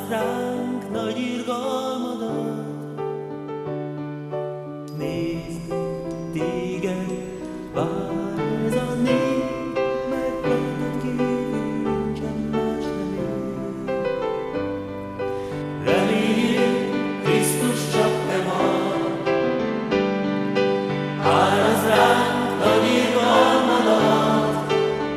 Áraszt ránk nagy irgalmadat. Nézd, téged vár ez a nép, mert rajtad kívül nincsen más remény. Reméljük, Krisztus csak te vagy. Áraszt ránk nagy irgalmadat.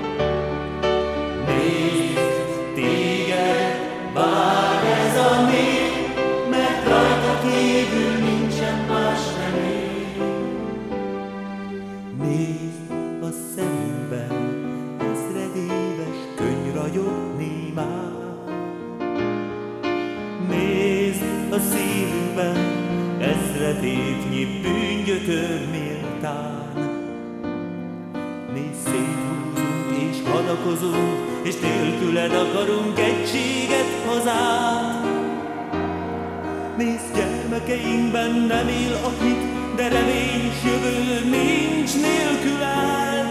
Nézd, téged vár ez a nép, mert rajtad kívül nincsen más remény. Nézd a szemünkben, ezredéves könny ragyogni már. Nézd a szívünkben, ezredévnyi bűngyötör méltán. Mi széthúzunk és hadakozunk, és nélküled akarunk egységet, hazát. Nézd, gyermekeinkben nem él a hit, de remény és jövő nincs nélküled.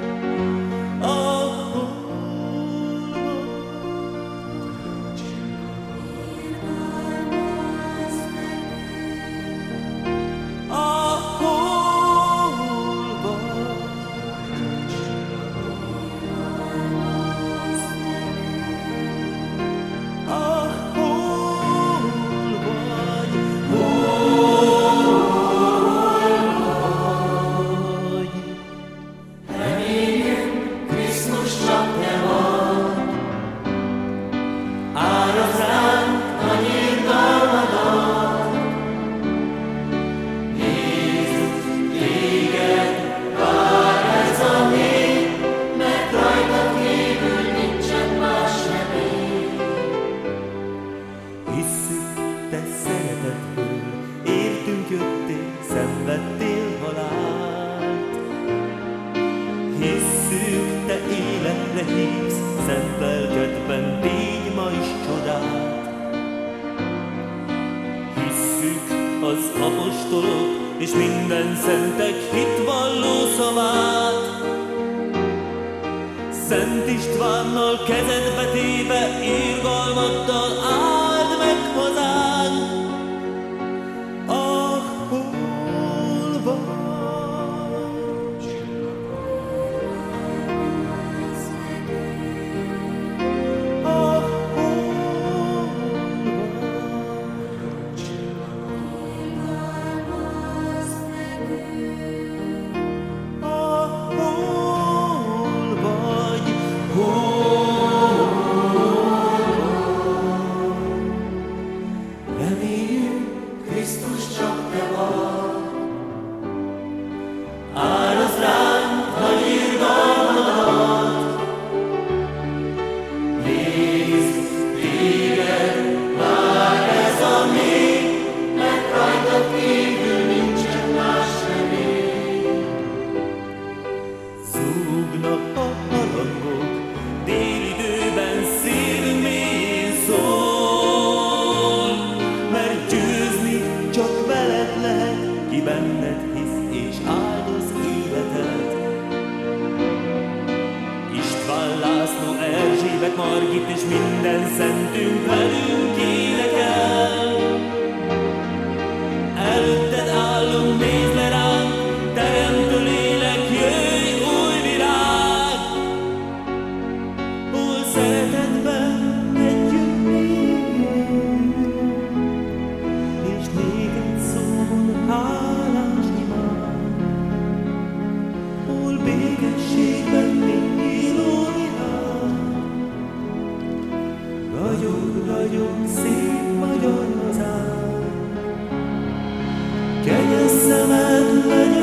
Te szeretetből értünk jöttél, szenvedtél halált. Hisszük, te életre hívsz, szent lelkedben tégy ma is csodát. Hisszük az apostolok és minden szentek hitvalló szavát. Szent Istvánnal kezedbe téve irgalmaddal áld meg hazánk. Ah, hol vagy? Ah, hol vagy? Ah, hol vagy? Reméljük, Krisztus csak te vagy. Áraszt ránk nagy irgalmadat. Nézd, téged vár ez a nép, mert rajtad kívül nincsen más remény. Zúgnak a harangok, délidőben szívünk mélyén szól, mert győzni csak veled lehet, ki benned hisz és áldoz életed. István, László, Erzsébet, Margit és minden szentünk velünk énekel. Előtted állunk, nézd le ránk, teremtő lélek, jöjj új virág. Hol szeretetben együtt élünk, és néked szól hálás imád. Hol békességben nyíló virág. Ragyog, ragyog, szép magyar hazánk. Kegyes szemed legyen